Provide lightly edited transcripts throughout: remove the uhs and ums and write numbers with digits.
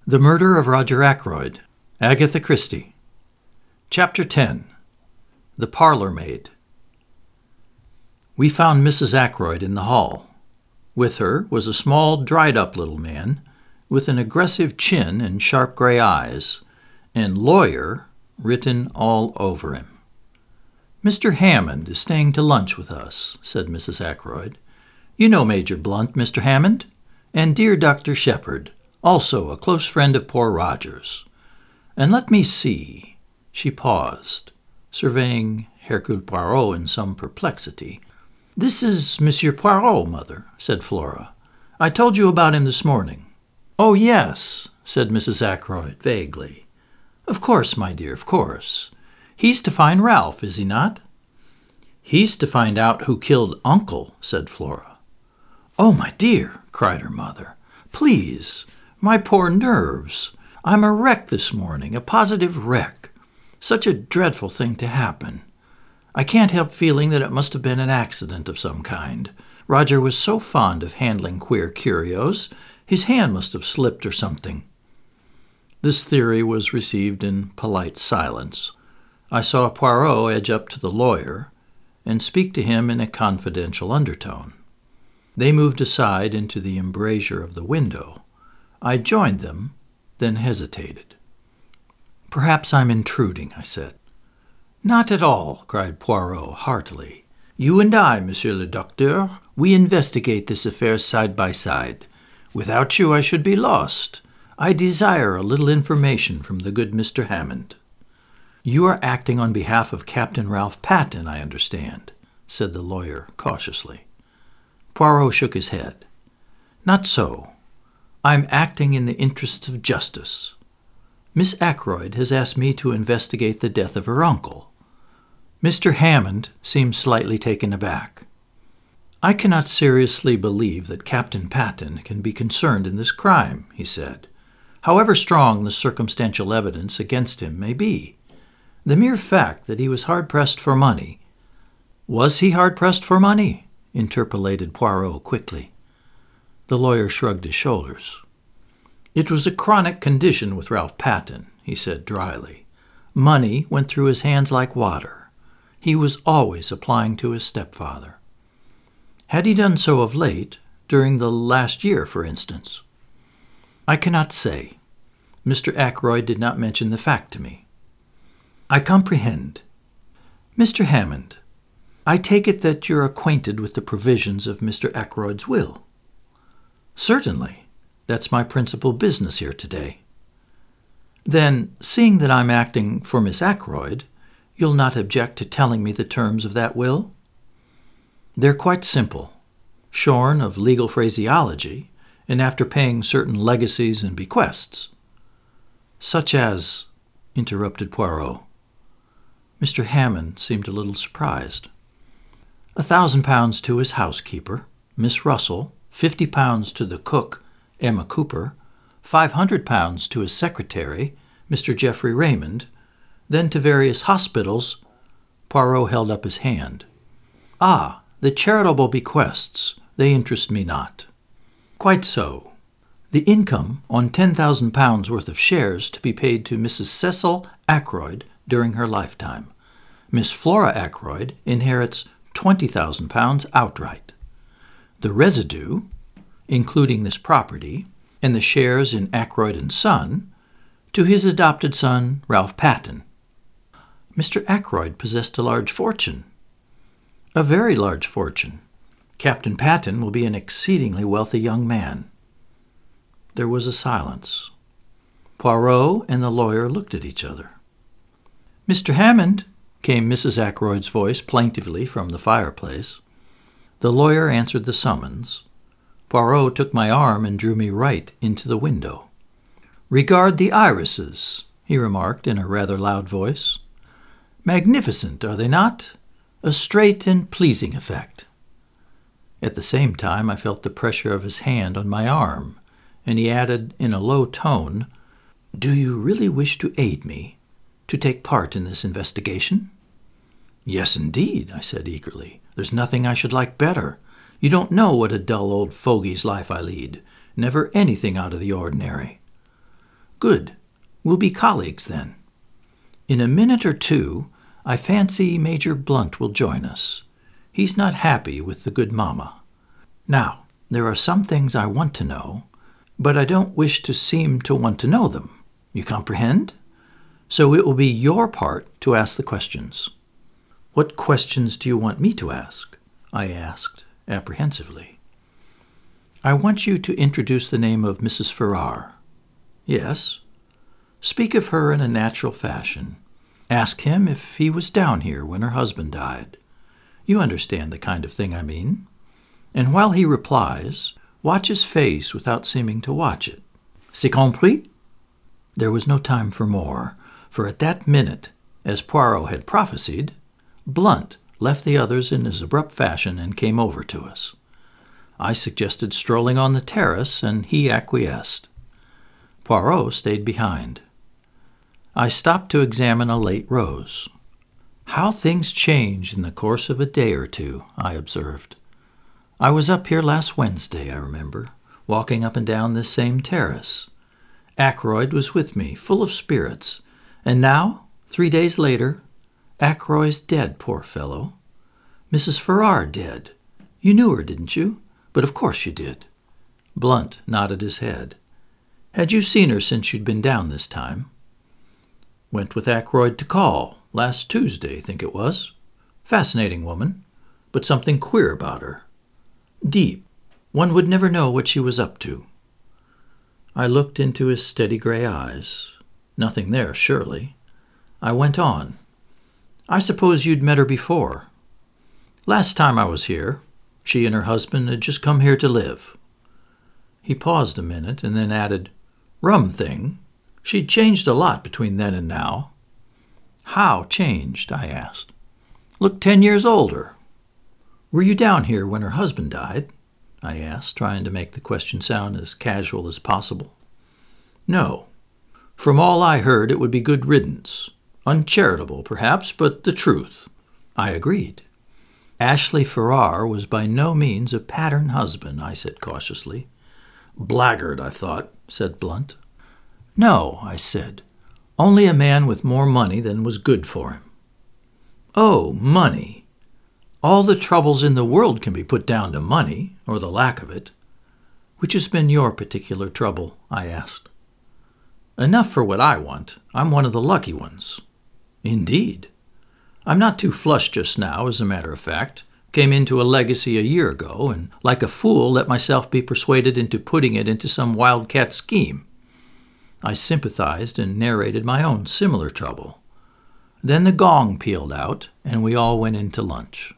The Murder of Roger Ackroyd, Agatha Christie. Chapter 10. The Parlor Maid. We found Mrs. Ackroyd in the hall. With her was a small, dried-up little man with an aggressive chin and sharp gray eyes, and lawyer written all over him. "Mr. Hammond is staying to lunch with us," said Mrs. Ackroyd. "You know Major Blunt, Mr. Hammond, and dear Dr. Shepherd, also a close friend of poor Roger's. And let me see." She paused, surveying Hercule Poirot in some perplexity. "This is Monsieur Poirot, Mother," said Flora. "I told you about him this morning." "Oh, yes," said Mrs. Ackroyd vaguely. "Of course, my dear, of course. He's to find Ralph, is he not?" "He's to find out who killed Uncle," said Flora. "Oh, my dear," cried her mother. "Please. My poor nerves. I'm a wreck this morning, a positive wreck. Such a dreadful thing to happen. I can't help feeling that it must have been an accident of some kind. Roger was so fond of handling queer curios, his hand must have slipped or something." This theory was received in polite silence. I saw Poirot edge up to the lawyer and speak to him in a confidential undertone. They moved aside into the embrasure of the window. I joined them, then hesitated. "Perhaps I'm intruding," I said. "Not at all," cried Poirot heartily. "You and I, Monsieur le Docteur, we investigate this affair side by side. Without you I should be lost. I desire a little information from the good Mr. Hammond." "You are acting on behalf of Captain Ralph Patten, I understand," said the lawyer cautiously. Poirot shook his head. "Not so. I'm acting in the interests of justice. Miss Ackroyd has asked me to investigate the death of her uncle." Mr. Hammond seemed slightly taken aback. "I cannot seriously believe that Captain Patten can be concerned in this crime," he said, "however strong the circumstantial evidence against him may be. The mere fact that he was hard-pressed for money—" "Was he hard-pressed for money?" interpolated Poirot quickly. The lawyer shrugged his shoulders. "It was a chronic condition with Ralph Patten," he said dryly. "Money went through his hands like water. He was always applying to his stepfather." "Had he done so of late, during the last year, for instance?" "I cannot say. Mr. Ackroyd did not mention the fact to me." "I comprehend. Mr. Hammond, I take it that you're acquainted with the provisions of Mr. Ackroyd's will?" "Certainly. That's my principal business here today." "Then, seeing that I'm acting for Miss Ackroyd, you'll not object to telling me the terms of that will?" "They're quite simple. Shorn of legal phraseology, and after paying certain legacies and bequests." "Such as—" interrupted Poirot. Mr. Hammond seemed a little surprised. £1,000 to his housekeeper, Miss Russell, £50 to the cook, Emma Cooper, £500 to his secretary, Mr. Geoffrey Raymond, then to various hospitals. Poirot held up his hand. "Ah, the charitable bequests, they interest me not." "Quite so. The income on £10,000 worth of shares to be paid to Mrs. Cecil Ackroyd during her lifetime. Miss Flora Ackroyd inherits £20,000 outright. The residue, including this property, and the shares in Ackroyd and Son, to his adopted son, Ralph Patten." "Mr. Ackroyd possessed a large fortune." "A very large fortune. Captain Patten will be an exceedingly wealthy young man." There was a silence. Poirot and the lawyer looked at each other. "Mr. Hammond," came Mrs. Ackroyd's voice plaintively from the fireplace. The lawyer answered the summons. Poirot took my arm and drew me right into the window. "Regard the irises," he remarked in a rather loud voice. "Magnificent, are they not? A straight and pleasing effect." At the same time I felt the pressure of his hand on my arm, and he added in a low tone, "Do you really wish to aid me, to take part in this investigation?" "Yes, indeed," I said eagerly. "There's nothing I should like better. You don't know what a dull old fogey's life I lead. Never anything out of the ordinary." Good. We'll be colleagues then. In a minute or two, I fancy Major Blunt will join us. He's not happy with the good mamma. Now, there are some things I want to know, but I don't wish to seem to want to know them. You comprehend? So it will be your part to ask the questions. What questions do you want me to ask? I asked, apprehensively. I want you to introduce the name of Mrs. Farrar. Yes. Speak of her in a natural fashion. Ask him if he was down here when her husband died. You understand the kind of thing I mean. And while he replies, watch his face without seeming to watch it. C'est compris? There was no time for more, for at that minute, as Poirot had prophesied, Blunt left the others in his abrupt fashion and came over to us. I suggested strolling on the terrace, and he acquiesced. Poirot stayed behind. I stopped to examine a late rose. How things change in the course of a day or two, I observed. I was up here last Wednesday, I remember, walking up and down this same terrace. Ackroyd was with me, full of spirits, and now, 3 days later, Ackroyd's dead, poor fellow. Mrs. Farrar dead. You knew her, didn't you? But of course you did. Blunt nodded his head. Had you seen her since you'd been down this time? Went with Ackroyd to call, last Tuesday, think it was. Fascinating woman, but something queer about her. Deep. One would never know what she was up to. I looked into his steady gray eyes. Nothing there, surely. I went on. I suppose you'd met her before. Last time I was here, she and her husband had just come here to live. He paused a minute and then added, Rum thing. She'd changed a lot between then and now. How changed? I asked. Looked 10 years older. Were you down here when her husband died? I asked, trying to make the question sound as casual as possible. No. From all I heard, it would be good riddance. Uncharitable, perhaps, but the truth. I agreed. Ashley Farrar was by no means a pattern husband, I said cautiously. Blackguard, I thought, said Blunt. No, I said. Only a man with more money than was good for him. Oh, money. All the troubles in the world can be put down to money, or the lack of it. Which has been your particular trouble? I asked. Enough for what I want. I'm one of the lucky ones. Indeed. I'm not too flush just now, as a matter of fact. Came into a legacy a year ago, and like a fool let myself be persuaded into putting it into some wildcat scheme. I sympathized and narrated my own similar trouble. Then the gong pealed out, and we all went in to lunch.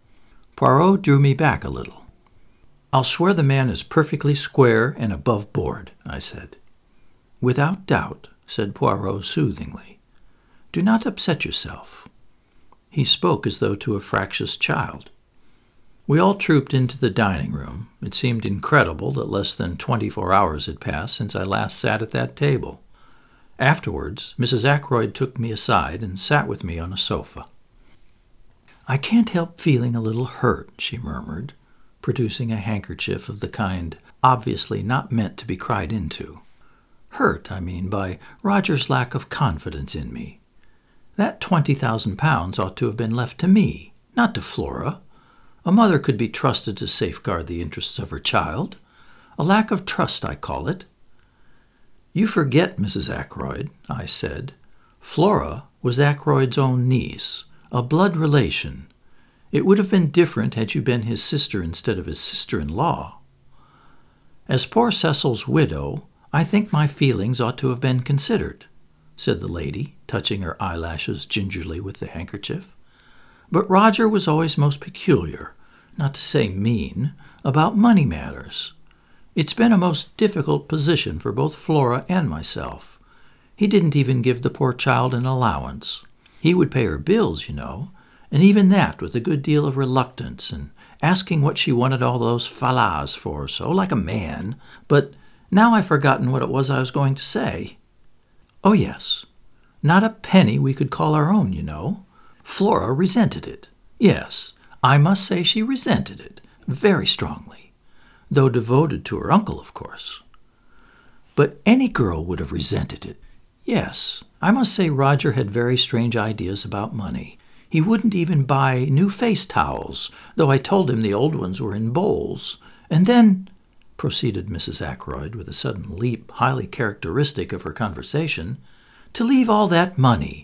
Poirot drew me back a little. I'll swear the man is perfectly square and above board, I said. Without doubt, said Poirot soothingly. Do not upset yourself. He spoke as though to a fractious child. We all trooped into the dining room. It seemed incredible that less than 24 hours had passed since I last sat at that table. Afterwards, Mrs. Ackroyd took me aside and sat with me on a sofa. I can't help feeling a little hurt, she murmured, producing a handkerchief of the kind obviously not meant to be cried into. Hurt, I mean, by Roger's lack of confidence in me. That £20,000 ought to have been left to me, not to Flora. A mother could be trusted to safeguard the interests of her child. A lack of trust, I call it. You forget, Mrs. Ackroyd, I said. Flora was Ackroyd's own niece, a blood relation. It would have been different had you been his sister instead of his sister-in-law. As poor Cecil's widow, I think my feelings ought to have been considered, said the lady, touching her eyelashes gingerly with the handkerchief. But Roger was always most peculiar, not to say mean, about money matters. It's been a most difficult position for both Flora and myself. He didn't even give the poor child an allowance. He would pay her bills, you know, and even that with a good deal of reluctance, and asking what she wanted all those fallahs for, so like a man. But now I've forgotten what it was I was going to say. Oh, yes. Not a penny we could call our own, you know. Flora resented it. Yes, I must say she resented it, very strongly, though devoted to her uncle, of course. But any girl would have resented it. Yes, I must say Roger had very strange ideas about money. He wouldn't even buy new face towels, though I told him the old ones were in bowls. And then, proceeded Mrs. Ackroyd with a sudden leap highly characteristic of her conversation, to leave all that money,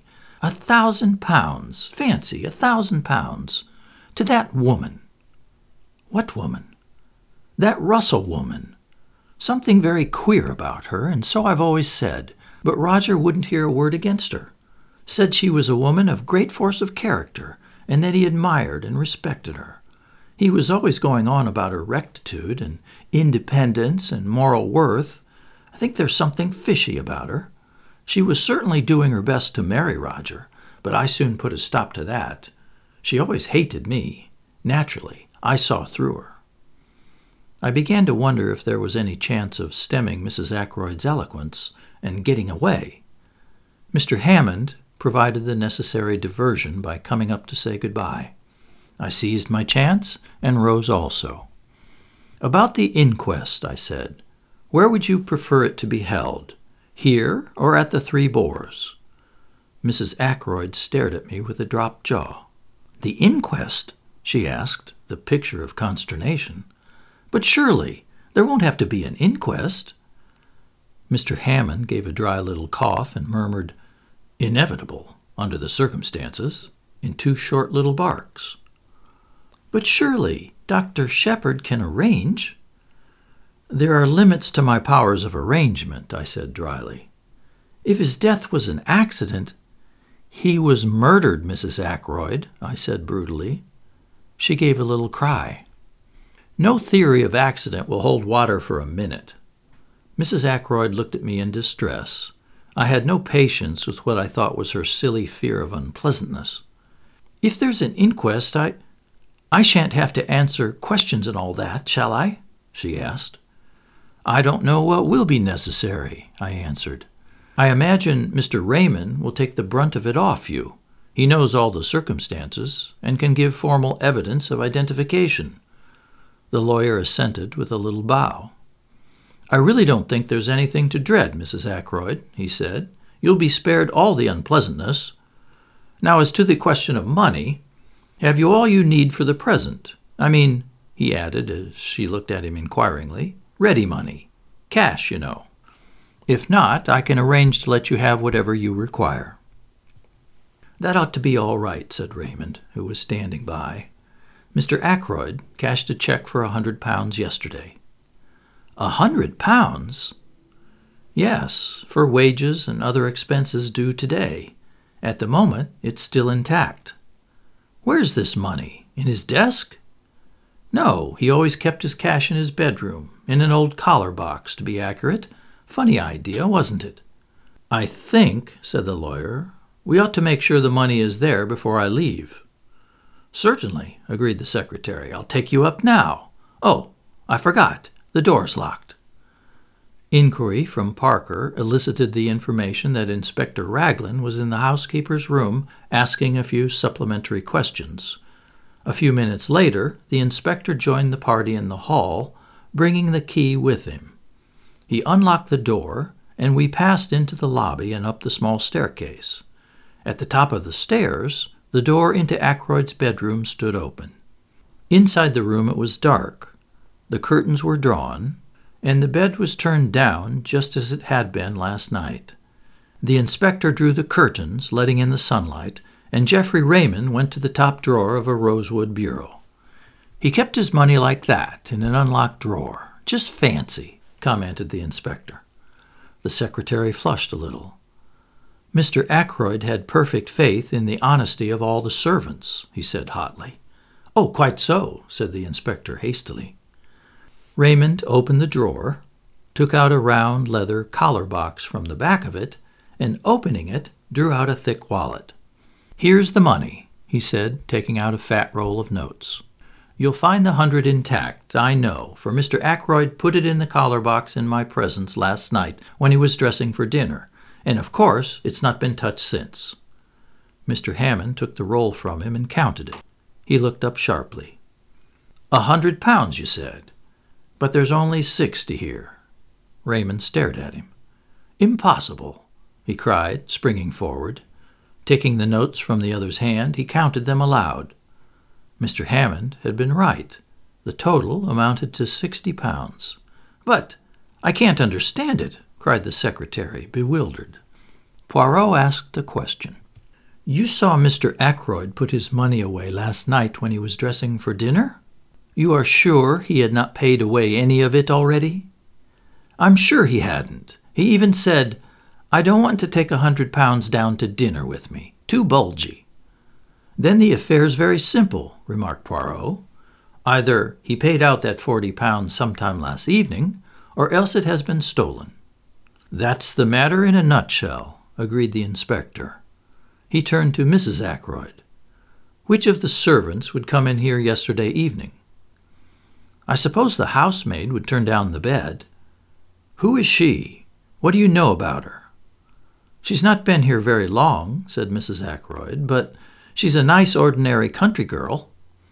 £1,000, fancy, £1,000, to that woman. What woman? That Russell woman. Something very queer about her, and so I've always said, but Roger wouldn't hear a word against her. Said she was a woman of great force of character, and that he admired and respected her. He was always going on about her rectitude and independence and moral worth. I think there's something fishy about her. She was certainly doing her best to marry Roger, but I soon put a stop to that. She always hated me. Naturally, I saw through her. I began to wonder if there was any chance of stemming Mrs. Ackroyd's eloquence and getting away. Mr. Hammond provided the necessary diversion by coming up to say goodbye. I seized my chance and rose also. About the inquest, I said, where would you prefer it to be held, here or at the Three Boars? Mrs. Ackroyd stared at me with a dropped jaw. The inquest? She asked, the picture of consternation. But surely there won't have to be an inquest. Mr. Hammond gave a dry little cough and murmured, inevitable, under the circumstances, in two short little barks. But surely Dr. Shepherd can arrange. There are limits to my powers of arrangement, I said dryly. If his death was an accident— He was murdered, Mrs. Ackroyd, I said brutally. She gave a little cry. No theory of accident will hold water for a minute. Mrs. Ackroyd looked at me in distress. I had no patience with what I thought was her silly fear of unpleasantness. If there's an inquest, I shan't have to answer questions and all that, shall I? She asked. I don't know what will be necessary, I answered. I imagine Mr. Raymond will take the brunt of it off you. He knows all the circumstances and can give formal evidence of identification. The lawyer assented with a little bow. I really don't think there's anything to dread, Mrs. Ackroyd, he said. You'll be spared all the unpleasantness. Now, as to the question of money, have you all you need for the present? I mean, he added as she looked at him inquiringly, ready money. Cash, you know. If not, I can arrange to let you have whatever you require. That ought to be all right, said Raymond, who was standing by. Mr. Ackroyd cashed a check for £100 yesterday. £100? Yes, for wages and other expenses due today. At the moment, it's still intact. Where's this money? In his desk? No, he always kept his cash in his bedroom, in an old collar box, to be accurate. Funny idea, wasn't it? I think, said the lawyer, we ought to make sure the money is there before I leave. Certainly, agreed the secretary. I'll take you up now. Oh, I forgot. The door's locked. Inquiry from Parker elicited the information that Inspector Raglan was in the housekeeper's room asking a few supplementary questions. A few minutes later, the inspector joined the party in the hall, bringing the key with him. He unlocked the door, and we passed into the lobby and up the small staircase. At the top of the stairs, the door into Ackroyd's bedroom stood open. Inside the room it was dark. The curtains were drawn, and the bed was turned down just as it had been last night. The inspector drew the curtains, letting in the sunlight, and Geoffrey Raymond went to the top drawer of a rosewood bureau. He kept his money like that, in an unlocked drawer. Just fancy, commented the inspector. The secretary flushed a little. Mr. Ackroyd had perfect faith in the honesty of all the servants, he said hotly. Oh, quite so, said the inspector hastily. Raymond opened the drawer, took out a round leather collar box from the back of it, and opening it, drew out a thick wallet. Here's the money, he said, taking out a fat roll of notes. You'll find the 100 intact, I know, for Mr. Ackroyd put it in the collar box in my presence last night when he was dressing for dinner, and of course it's not been touched since. Mr. Hammond took the roll from him and counted it. He looked up sharply. £100, you said, but there's only 60 here. Raymond stared at him. "Impossible!" he cried, springing forward. Taking the notes from the other's hand, he counted them aloud. Mr. Hammond had been right. The total amounted to £60. "But I can't understand it," cried the secretary, bewildered. Poirot asked a question. "You saw Mr. Ackroyd put his money away last night when he was dressing for dinner? You are sure he had not paid away any of it already?" "I'm sure he hadn't. He even said, 'I don't want to take £100 down to dinner with me. Too bulgy.'" "Then the affair's very simple," remarked Poirot. "Either he paid out that £40 sometime last evening, or else it has been stolen." "That's the matter in a nutshell," agreed the inspector. He turned to Mrs. Ackroyd. "Which of the servants would come in here yesterday evening?" "I suppose the housemaid would turn down the bed." "Who is she? What do you know about her?" "She's not been here very long," said Mrs. Ackroyd, "but she's a nice ordinary country girl."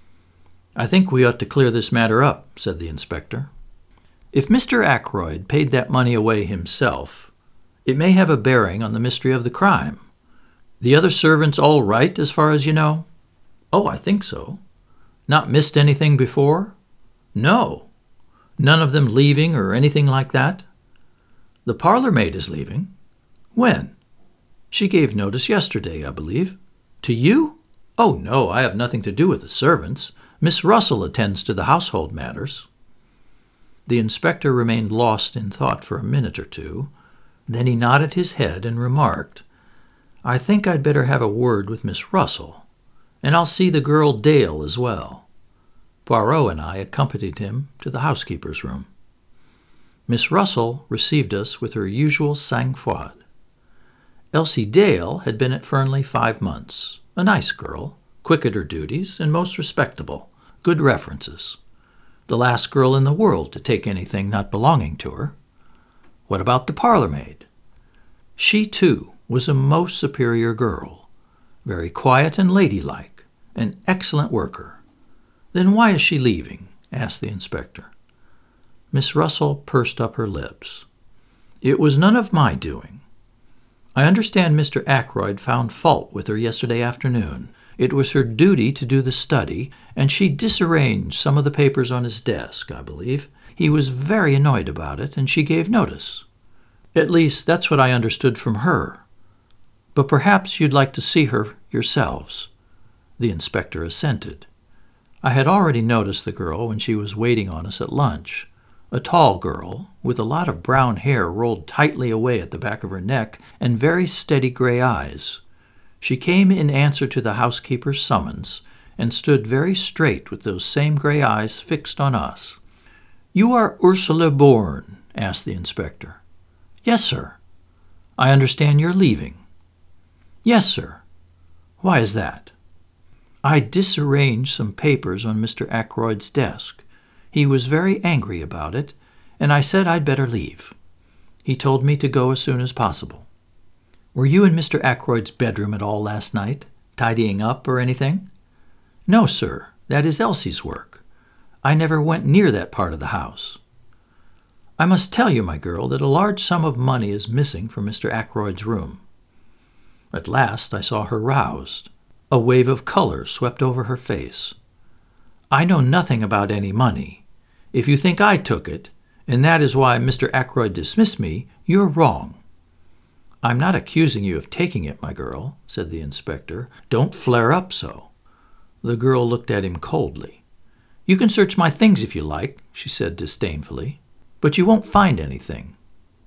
"I think we ought to clear this matter up," said the inspector. "If Mr. Ackroyd paid that money away himself, it may have a bearing on the mystery of the crime. The other servants all right as far as you know?" "Oh, I think so." "Not missed anything before?" "No." "None of them leaving or anything like that?" "The parlor maid is leaving." "When?" "She gave notice yesterday, I believe." "To you?" "Oh, no, I have nothing to do with the servants. Miss Russell attends to the household matters." The inspector remained lost in thought for a minute or two. Then he nodded his head and remarked, "I think I'd better have a word with Miss Russell, and I'll see the girl Dale as well." Poirot and I accompanied him to the housekeeper's room. Miss Russell received us with her usual sang-froid. Elsie Dale had been at Fernley 5 months. A nice girl, quick at her duties, and most respectable. Good references. The last girl in the world to take anything not belonging to her. What about the parlor maid? She, too, was a most superior girl. Very quiet and ladylike. An excellent worker. "Then why is she leaving?" asked the inspector. Miss Russell pursed up her lips. "It was none of my doing. I understand Mr. Ackroyd found fault with her yesterday afternoon. It was her duty to do the study, and she disarranged some of the papers on his desk, I believe. He was very annoyed about it, and she gave notice. At least, that's what I understood from her. But perhaps you'd like to see her yourselves." The inspector assented. I had already noticed the girl when she was waiting on us at lunch. A tall girl, with a lot of brown hair rolled tightly away at the back of her neck and very steady gray eyes. She came in answer to the housekeeper's summons and stood very straight with those same gray eyes fixed on us. "You are Ursula Bourne?" asked the inspector. "Yes, sir." "I understand you're leaving." "Yes, sir." "Why is that?" "I disarranged some papers on Mr. Ackroyd's desk. He was very angry about it, and I said I'd better leave. He told me to go as soon as possible." "Were you in Mr. Ackroyd's bedroom at all last night, tidying up or anything?" "No, sir. That is Elsie's work. I never went near that part of the house." "I must tell you, my girl, that a large sum of money is missing from Mr. Ackroyd's room." At last I saw her roused. A wave of color swept over her face. "I know nothing about any money. If you think I took it, and that is why Mr. Ackroyd dismissed me, you're wrong." "I'm not accusing you of taking it, my girl," said the inspector. "Don't flare up so." The girl looked at him coldly. "You can search my things if you like," she said disdainfully, "but you won't find anything."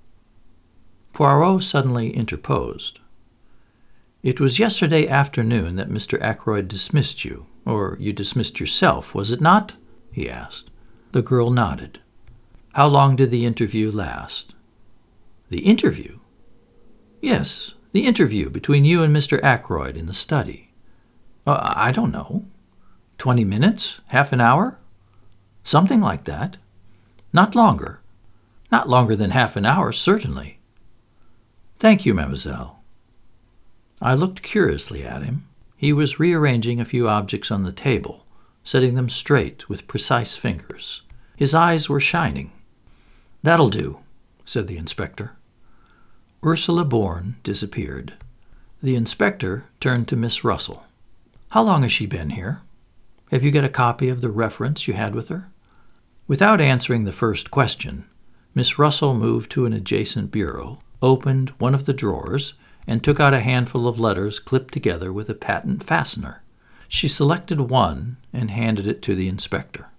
Poirot suddenly interposed. "It was yesterday afternoon that Mr. Ackroyd dismissed you, or you dismissed yourself, was it not?" he asked. The girl nodded. "How long did the interview last?" "The interview?" "Yes, the interview between you and Mr. Ackroyd in the study." "I don't know. 20 minutes? Half an hour?" "Something like that." "Not longer?" "Not longer than half an hour, certainly." "Thank you, mademoiselle." I looked curiously at him. He was rearranging a few objects on the table, setting them straight with precise fingers. His eyes were shining. "That'll do," said the inspector. Ursula Bourne disappeared. The inspector turned to Miss Russell. "How long has she been here? Have you got a copy of the reference you had with her?" Without answering the first question, Miss Russell moved to an adjacent bureau, opened one of the drawers, and took out a handful of letters clipped together with a patent fastener. She selected one and handed it to the inspector.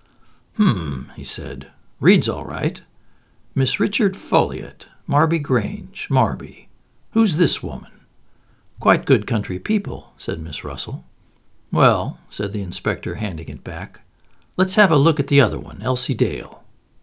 He said. "Reads all right. Miss Richard Folliot, Marby Grange, Marby. Who's this woman?" "Quite good country people," said Miss Russell. "Well," said the inspector, handing it back, "let's have a look at the other one, Elsie Dale."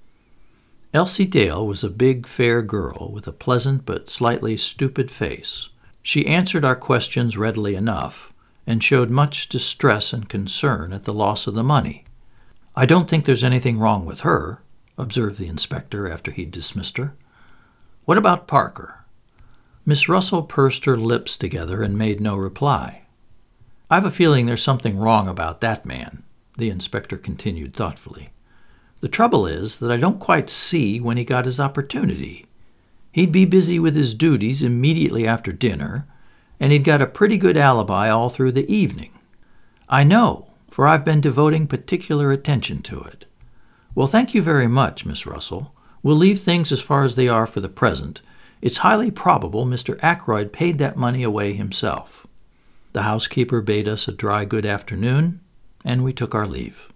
Elsie Dale was a big, fair girl with a pleasant but slightly stupid face. She answered our questions readily enough, and showed much distress and concern at the loss of the money. "I don't think there's anything wrong with her," observed the inspector after he'd dismissed her. "What about Parker?" Miss Russell pursed her lips together and made no reply. "I've a feeling there's something wrong about that man," the inspector continued thoughtfully. "The trouble is that I don't quite see when he got his opportunity. He'd be busy with his duties immediately after dinner, and he'd got a pretty good alibi all through the evening. I know, for I've been devoting particular attention to it. Well, thank you very much, Miss Russell. We'll leave things as far as they are for the present. It's highly probable Mr. Ackroyd paid that money away himself." The housekeeper bade us a dry good afternoon, and we took our leave.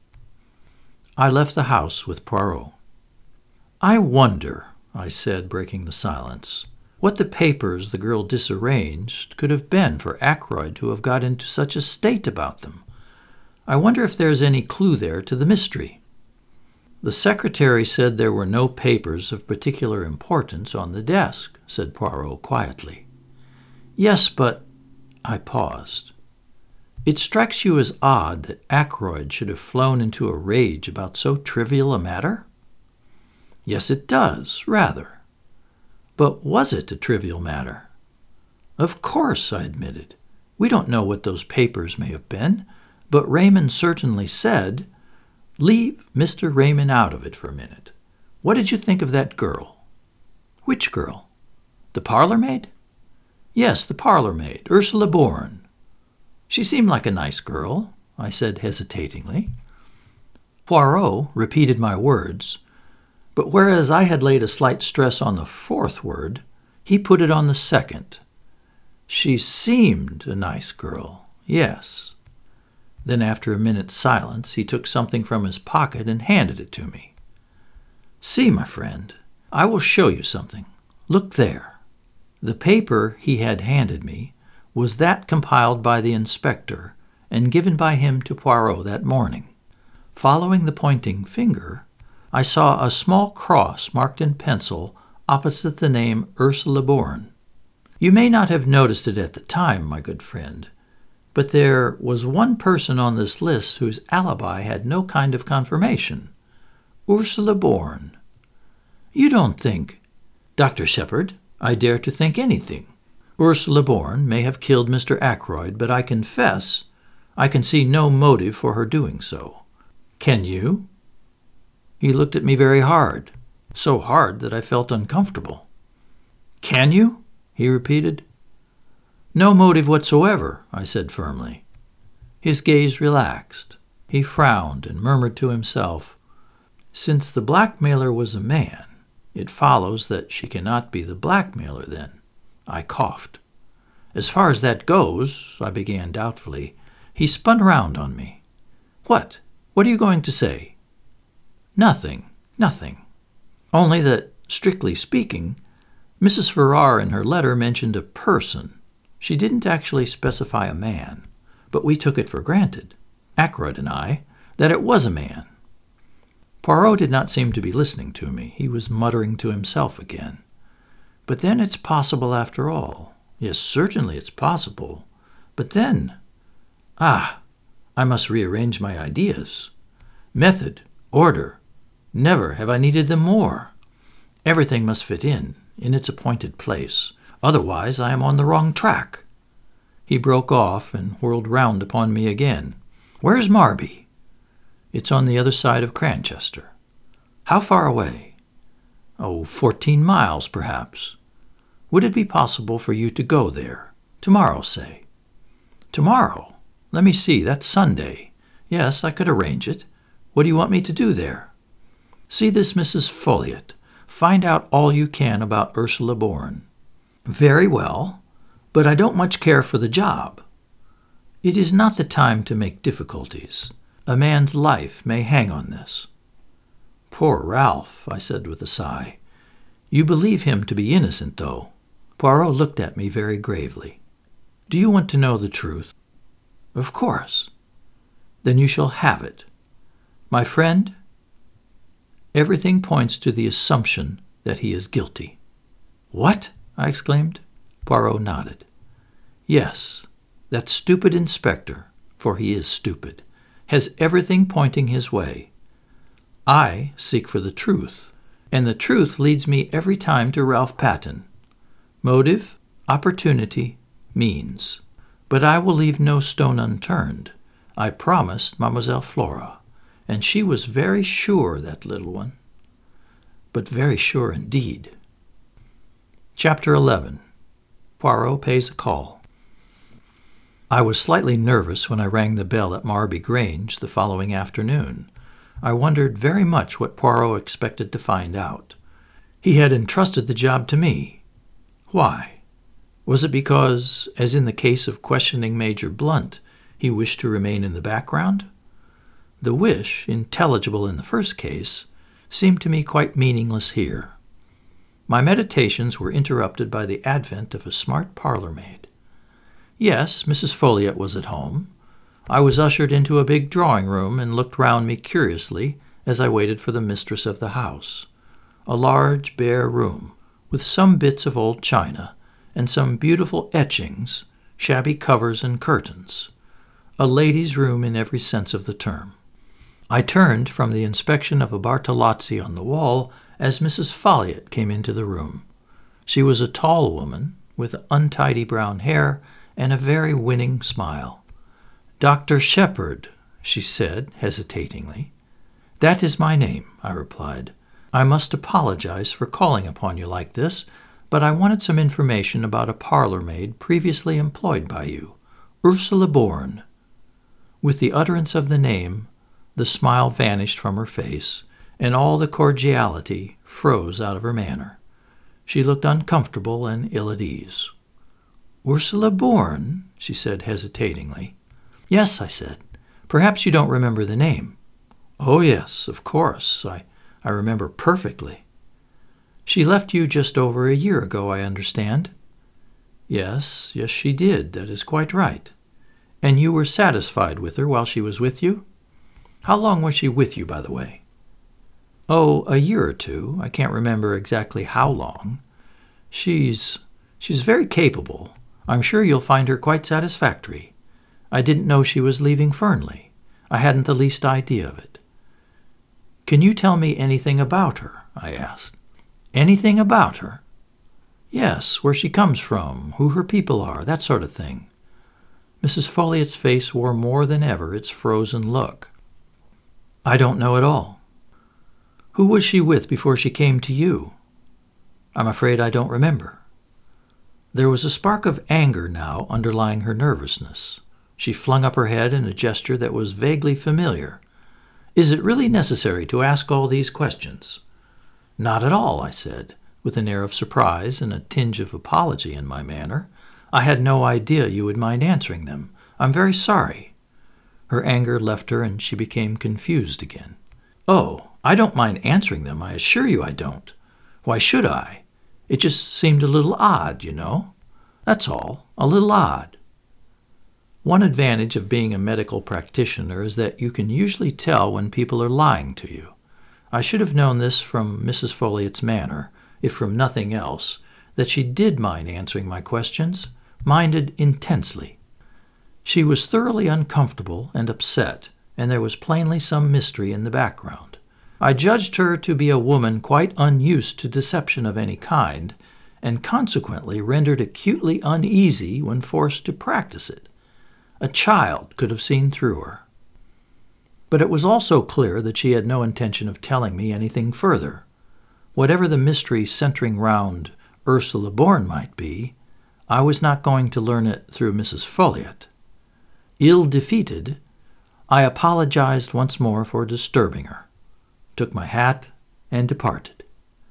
I left the house with Poirot. "I wonder," I said, breaking the silence, "what the papers the girl disarranged could have been for Ackroyd to have got into such a state about them. I wonder if there's any clue there to the mystery." "The secretary said there were no papers of particular importance on the desk," said Poirot quietly. "Yes, but—" I paused. "It strikes you as odd that Ackroyd should have flown into a rage about so trivial a matter?" "Yes, it does, rather." "But was it a trivial matter?" "Of course," I admitted. "We don't know what those papers may have been, but Raymond certainly said—" "Leave Mr. Raymond out of it for a minute. What did you think of that girl?" "Which girl? The parlor-maid?" "Yes, the parlor-maid, Ursula Bourne." "She seemed like a nice girl," I said hesitatingly. Poirot repeated my words, but whereas I had laid a slight stress on the fourth word, he put it on the second. "She seemed a nice girl, yes." Then after a minute's silence, he took something from his pocket and handed it to me. "See, my friend, I will show you something. Look there." The paper he had handed me was that compiled by the inspector and given by him to Poirot that morning. Following the pointing finger, I saw a small cross marked in pencil opposite the name Ursula Bourne. You may not have noticed it at the time, my good friend, but there was one person on this list whose alibi had no kind of confirmation. Ursula Bourne. You don't think— Dr. Shepard, I dare to think anything. Ursula Bourne may have killed Mr. Ackroyd, but I confess I can see no motive for her doing so. Can you? He looked at me very hard, so hard that I felt uncomfortable. "Can you?" he repeated. "No motive whatsoever," I said firmly. His gaze relaxed. He frowned and murmured to himself, "Since the blackmailer was a man, it follows that she cannot be the blackmailer then." I coughed. "As far as that goes," I began doubtfully. He spun around on me. What? What are you going to say?" Nothing. Only that, strictly speaking, Mrs. Farrar in her letter mentioned a person. She didn't actually specify a man, but we took it for granted, Ackroyd and I, that it was a man." Poirot did not seem to be listening to me. He was muttering to himself again. "But then it's possible after all. Yes, certainly it's possible. But then— I must rearrange my ideas. Method, order. Never have I needed them more. Everything must fit in its appointed place. Otherwise I am on the wrong track." He broke off and whirled round upon me again. "Where's Marby?" "It's on the other side of Cranchester." "How far away?" Oh, 14 miles, perhaps. Would it be possible for you to go there? Tomorrow, say. Tomorrow? Let me see, that's Sunday. Yes, I could arrange it. What do you want me to do there? See this Mrs. Folliot. Find out all you can about Ursula Bourne. Very well, but I don't much care for the job. It is not the time to make difficulties. A man's life may hang on this. Poor Ralph, I said with a sigh. You believe him to be innocent, though. Poirot looked at me very gravely. Do you want to know the truth? Of course. Then you shall have it. My friend, everything points to the assumption that he is guilty. What? I exclaimed. Poirot nodded. Yes, that stupid inspector, for he is stupid, has everything pointing his way. I seek for the truth, and the truth leads me every time to Ralph Patten. Motive, opportunity, means. But I will leave no stone unturned. I promised Mademoiselle Flora, and she was very sure, that little one. But very sure indeed. Chapter 11. Poirot pays a call. I was slightly nervous when I rang the bell at Marby Grange the following afternoon. I wondered very much what Poirot expected to find out. He had entrusted the job to me. Why? Was it because, as in the case of questioning Major Blunt, he wished to remain in the background? The wish, intelligible in the first case, seemed to me quite meaningless here. My meditations were interrupted by the advent of a smart parlour-maid. Yes, Mrs. Folliot was at home. I was ushered into a big drawing-room and looked round me curiously as I waited for the mistress of the house. A large, bare room, with some bits of old china and some beautiful etchings, shabby covers and curtains. A lady's room in every sense of the term. I turned from the inspection of a Bartolozzi on the wall as Mrs. Folliot came into the room. She was a tall woman, with untidy brown hair and a very winning smile. "Dr. Shepherd," she said hesitatingly. "That is my name," I replied. "I must apologize for calling upon you like this, but I wanted some information about a parlour-maid previously employed by you, Ursula Bourne." With the utterance of the name, the smile vanished from her face, and all the cordiality froze out of her manner. She looked uncomfortable and ill at ease. "Ursula Bourne?" she said hesitatingly. "Yes," I said. "Perhaps you don't remember the name." "Oh, yes, of course. I remember perfectly." "She left you just over a year ago, I understand." Yes, she did. That is quite right." "And you were satisfied with her while she was with you?" "How long was she with you, by the way?" "Oh, a year or two. I can't remember exactly how long. She's very capable. I'm sure you'll find her quite satisfactory. I didn't know she was leaving Fernley. I hadn't the least idea of it." "Can you tell me anything about her?" I asked. "Anything about her?" "Yes, where she comes from, who her people are, that sort of thing." Mrs. Folliot's face wore more than ever its frozen look. "I don't know at all." "Who was she with before she came to you?" "I'm afraid I don't remember." There was a spark of anger now underlying her nervousness. She flung up her head in a gesture that was vaguely familiar. "Is it really necessary to ask all these questions?" "Not at all," I said, with an air of surprise and a tinge of apology in my manner. "I had no idea you would mind answering them. I'm very sorry." Her anger left her and she became confused again. "Oh, I don't mind answering them, I assure you I don't. Why should I? It just seemed a little odd, you know. That's all, a little odd." One advantage of being a medical practitioner is that you can usually tell when people are lying to you. I should have known this from Mrs. Folliot's manner, if from nothing else, that she did mind answering my questions, minded intensely. She was thoroughly uncomfortable and upset, and there was plainly some mystery in the background. I judged her to be a woman quite unused to deception of any kind, and consequently rendered acutely uneasy when forced to practice it. A child could have seen through her. But it was also clear that she had no intention of telling me anything further. Whatever the mystery centering round Ursula Bourne might be, I was not going to learn it through Mrs. Folliot. Ill-defeated, I apologized once more for disturbing her, took my hat, and departed.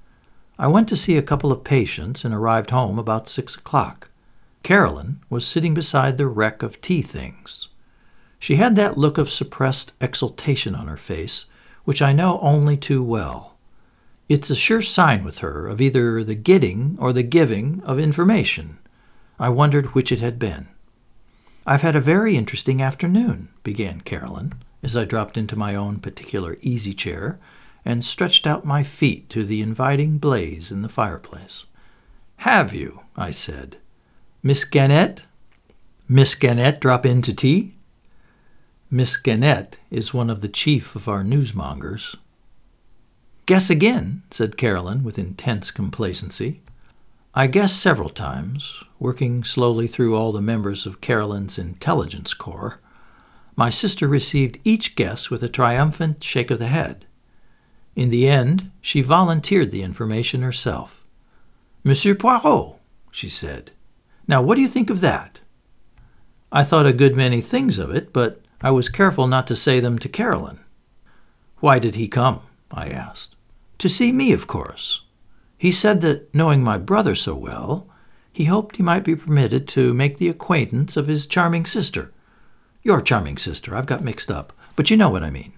I went to see a couple of patients and arrived home about 6 o'clock. Carolyn was sitting beside the wreck of tea things. She had that look of suppressed exultation on her face, which I know only too well. It's a sure sign with her of either the getting or the giving of information. I wondered which it had been. "I've had a very interesting afternoon," began Carolyn, as I dropped into my own particular easy chair and stretched out my feet to the inviting blaze in the fireplace. "Have you?" I said. "Miss Gannett? Miss Gannett drop in to tea?" Miss Gannett is one of the chief of our newsmongers. "Guess again," said Carolyn with intense complacency. I guessed several times, working slowly through all the members of Carolyn's intelligence corps. My sister received each guess with a triumphant shake of the head. In the end, she volunteered the information herself. "Monsieur Poirot," she said. "Now what do you think of that?" I thought a good many things of it, but I was careful not to say them to Carolyn. "Why did he come?" I asked. "To see me, of course. He said that, knowing my brother so well, he hoped he might be permitted to make the acquaintance of his charming sister. Your charming sister, I've got mixed up, but you know what I mean."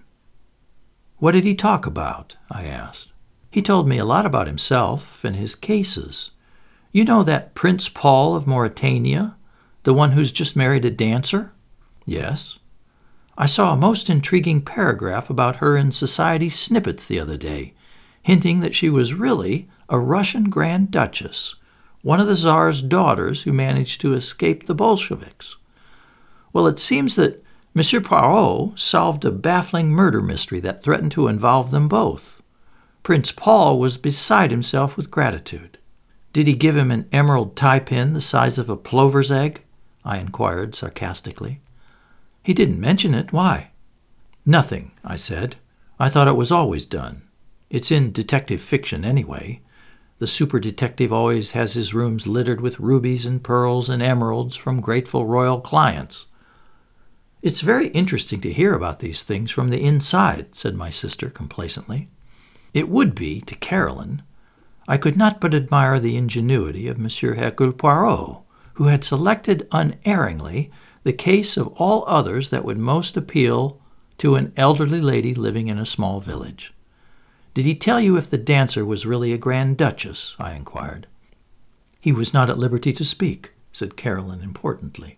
"What did he talk about?" I asked. "He told me a lot about himself and his cases. You know that Prince Paul of Mauritania, the one who's just married a dancer?" "Yes." "I saw a most intriguing paragraph about her in Society Snippets the other day, hinting that she was really a Russian Grand Duchess, one of the Tsar's daughters who managed to escape the Bolsheviks. Well, it seems that Monsieur Poirot solved a baffling murder mystery that threatened to involve them both. Prince Paul was beside himself with gratitude." "Did he give him an emerald tie-pin the size of a plover's egg?" I inquired sarcastically. "He didn't mention it. Why?" "Nothing," I said. "I thought it was always done. It's in detective fiction anyway. The super detective always has his rooms littered with rubies and pearls and emeralds from grateful royal clients." "It's very interesting to hear about these things from the inside," said my sister complacently. It would be to Carolyn. I could not but admire the ingenuity of Monsieur Hercule Poirot, who had selected unerringly the case of all others that would most appeal to an elderly lady living in a small village. "Did he tell you if the dancer was really a Grand Duchess?" I inquired. "He was not at liberty to speak," said Carolyn importantly.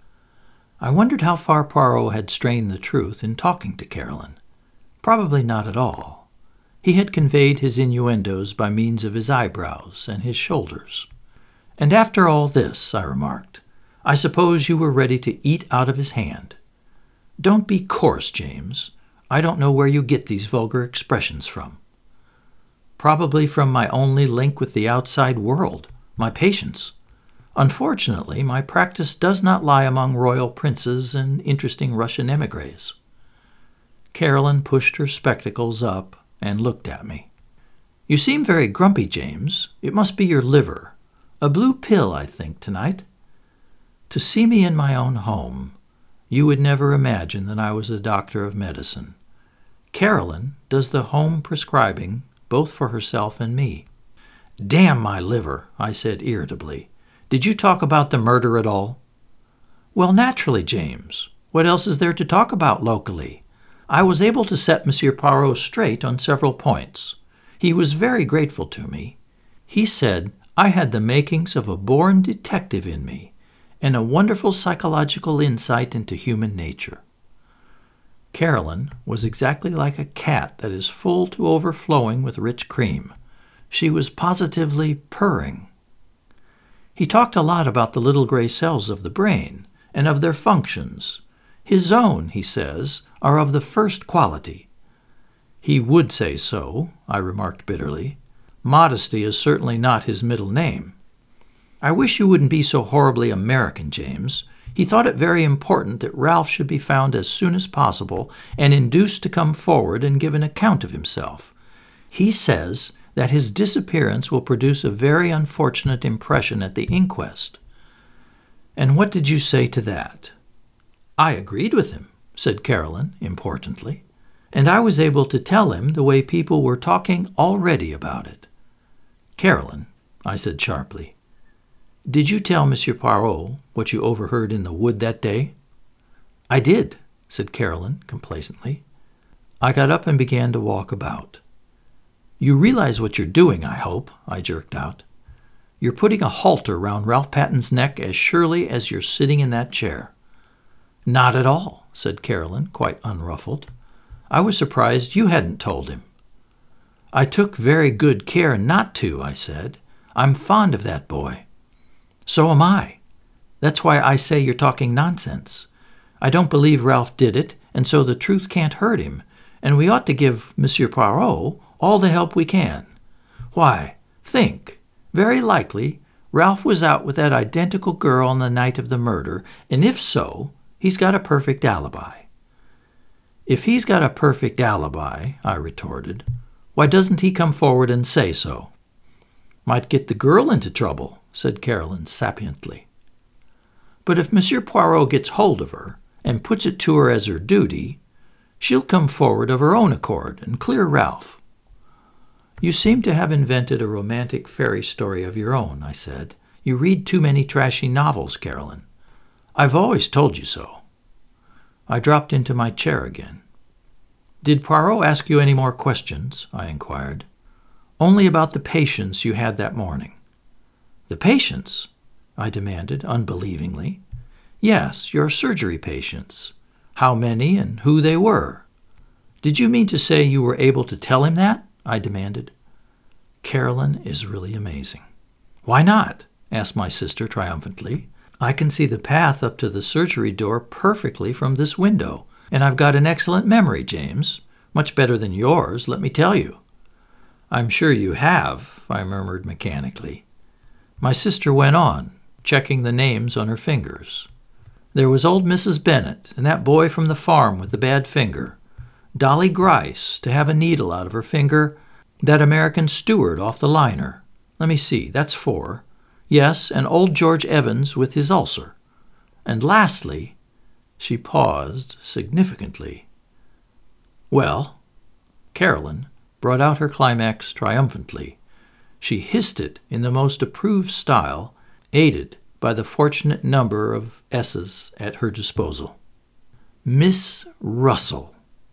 I wondered how far Poirot had strained the truth in talking to Carolyn. Probably not at all. He had conveyed his innuendos by means of his eyebrows and his shoulders. "And after all this," I remarked, "I suppose you were ready to eat out of his hand. Don't be coarse, James. I don't know where you get these vulgar expressions from." "Probably from my only link with the outside world, my patients. Unfortunately, my practice does not lie among royal princes and interesting Russian émigrés." Carolyn pushed her spectacles up and looked at me. "You seem very grumpy, James. It must be your liver. A blue pill, I think, tonight." To see me in my own home, you would never imagine that I was a doctor of medicine. Carolyn does the home prescribing, both for herself and me. "Damn my liver," I said irritably. "Did you talk about the murder at all?" "Well, naturally, James. What else is there to talk about locally? I was able to set Monsieur Poirot straight on several points. He was very grateful to me. He said I had the makings of a born detective in me, and a wonderful psychological insight into human nature." Carolyn was exactly like a cat that is full to overflowing with rich cream. She was positively purring. "He talked a lot about the little gray cells of the brain and of their functions. His own, he says, are of the first quality." "He would say so," I remarked bitterly. "Modesty is certainly not his middle name." "I wish you wouldn't be so horribly American, James. He thought it very important that Ralph should be found as soon as possible and induced to come forward and give an account of himself. He says that his disappearance will produce a very unfortunate impression at the inquest. And what did you say to that?" "I agreed with him," said Carolyn importantly, "and I was able to tell him the way people were talking already about it." "Carolyn," I said sharply, "did you tell Monsieur Poirot what you overheard in the wood that day?" "I did," said Carolyn complacently. I got up and began to walk about. "You realize what you're doing, I hope," I jerked out. "You're putting a halter round Ralph Patton's neck as surely as you're sitting in that chair." "Not at all," said Carolyn, quite unruffled. "I was surprised you hadn't told him." "I took very good care not to," I said. "I'm fond of that boy." "So am I. That's why I say you're talking nonsense. I don't believe Ralph did it, and so the truth can't hurt him, and we ought to give Monsieur Poirot all the help we can. Why, think. Very likely, Ralph was out with that identical girl on the night of the murder, and if so, he's got a perfect alibi." "If he's got a perfect alibi," I retorted, "why doesn't he come forward and say so?" "Might get the girl into trouble," said Carolyn sapiently. "But if Monsieur Poirot gets hold of her and puts it to her as her duty, she'll come forward of her own accord and clear Ralph." "You seem to have invented a romantic fairy story of your own," I said. "You read too many trashy novels, Carolyn. I've always told you so." I dropped into my chair again. "Did Poirot ask you any more questions?" I inquired. "Only about the patients you had that morning." "The patients?" I demanded unbelievingly. "Yes, your surgery patients. How many and who they were." "Did you mean to say you were able to tell him that?" I demanded. Carolyn is really amazing. "Why not?" asked my sister triumphantly. "I can see the path up to the surgery door perfectly from this window, and I've got an excellent memory, James. Much better than yours, let me tell you." "I'm sure you have," I murmured mechanically. My sister went on, checking the names on her fingers. "There was old Mrs. Bennet, and that boy from the farm with the bad finger. Dolly Grice, to have a needle out of her finger. That American steward off the liner. Let me see, that's 4. Yes, and old George Evans with his ulcer. And lastly," she paused significantly. "Well?" Carolyn brought out her climax triumphantly. She hissed it in the most approved style, aided by the fortunate number of S's at her disposal. "Miss Russell."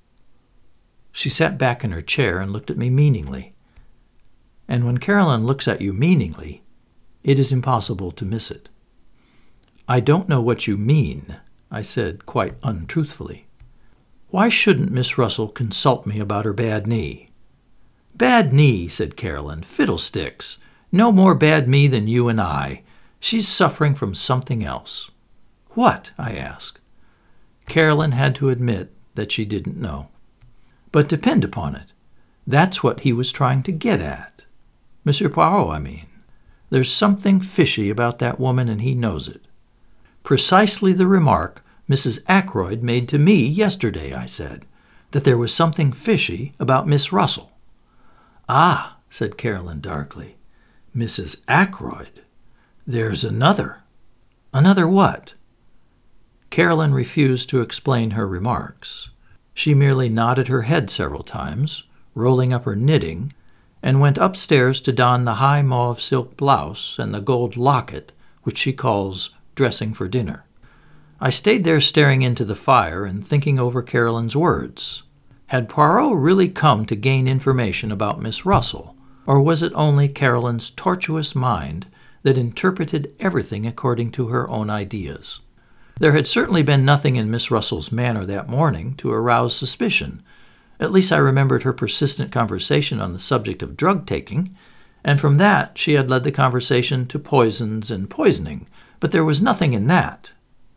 She sat back in her chair and looked at me meaningly. And when Carolyn looks at you meaningly, it is impossible to miss it. "I don't know what you mean," I said quite untruthfully. "Why shouldn't Miss Russell consult me about her bad knee?" "Bad knee," said Carolyn. "Fiddlesticks. No more bad me than you and I. She's suffering from something else." "What?" I asked. Carolyn had to admit that she didn't know. "But depend upon it, that's what he was trying to get at. Monsieur Poirot, I mean. There's something fishy about that woman, and he knows it." "Precisely the remark Mrs. Ackroyd made to me yesterday," I said, "that there was something fishy about Miss Russell." "Ah," said Carolyn darkly, "Mrs. Ackroyd. There's another." "Another what?" Carolyn refused to explain her remarks. She merely nodded her head several times, rolling up her knitting, and went upstairs to don the high mauve silk blouse and the gold locket, which she calls dressing for dinner. I stayed there staring into the fire and thinking over Carolyn's words. Had Poirot really come to gain information about Miss Russell, or was it only Carolyn's tortuous mind that interpreted everything according to her own ideas? There had certainly been nothing in Miss Russell's manner that morning to arouse suspicion. At least I remembered her persistent conversation on the subject of drug-taking, and from that she had led the conversation to poisons and poisoning, but there was nothing in that.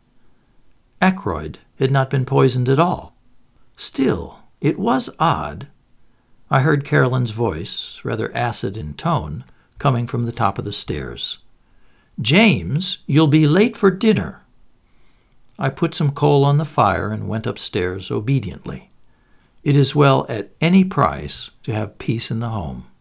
Ackroyd had not been poisoned at all. Still, it was odd. I heard Carolyn's voice, rather acid in tone, coming from the top of the stairs. "James, you'll be late for dinner." I put some coal on the fire and went upstairs obediently. It is well at any price to have peace in the home.